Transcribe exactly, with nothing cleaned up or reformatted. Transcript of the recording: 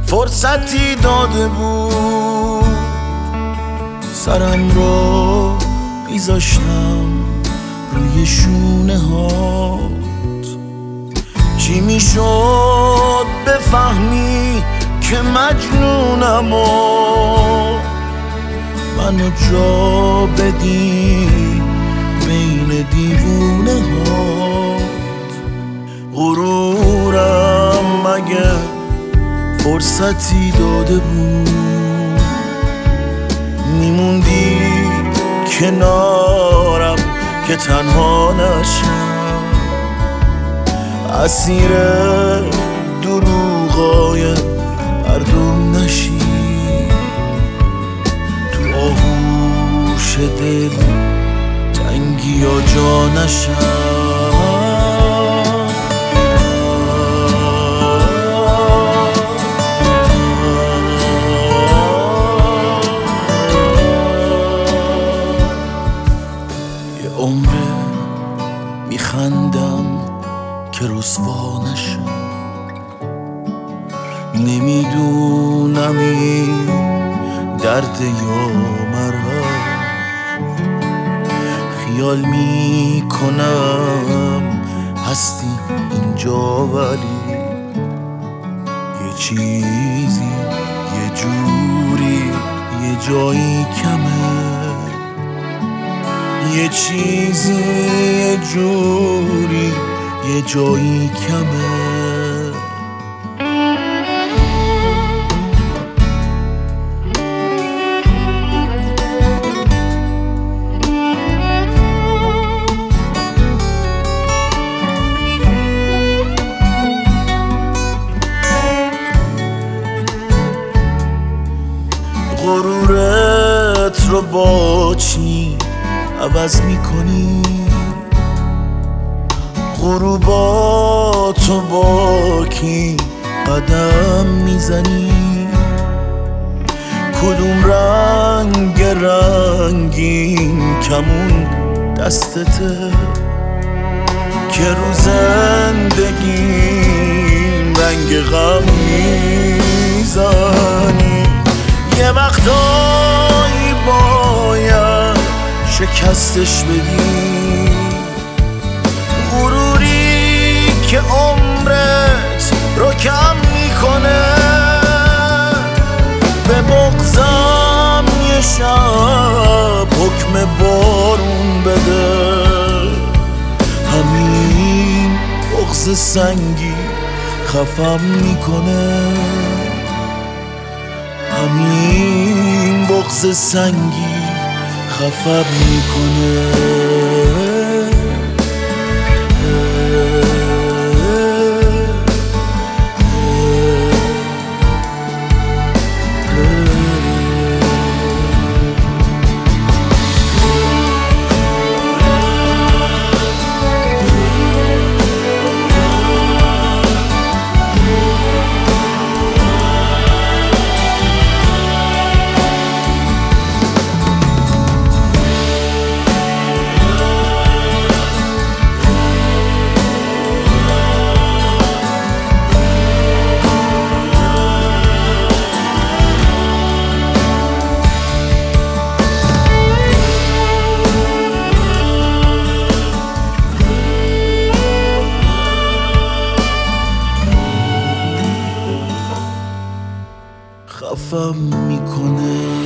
فرصتی داده بود سرم رو میذاشتم روی شونه هات. چی میشد بفهمی که مجنونم و منو جا بدی بین دیوونه هات. غرورم مگه فرصتی داده بود میموندی کنارم که تنها نشم اسیر دروغای مردم نشی تو آغوش دل تنگی یا جا نشم. عمره میخندم که رسوا نشم نمیدونم این درد یا مرهم خیال میکنم هستی اینجا ولی یه چیزی یه جوری یه جایی کمه یه چیزی یه جوری یه جایی کمه. غرورت رو با چی عوض میکنی غروباتو با کی قدم میزنی کدوم رنگ رنگین کمون دستته که رو زندگیم رنگ غم میزنی. یه وقتایی باید شکستش بدی غروری که عمرت رو کم میکنه به بغضم یه شب حکم بارون بده همین بغض سنگی خفم میکنه همین بغض سنگی خفم میکنه. خفم میکنه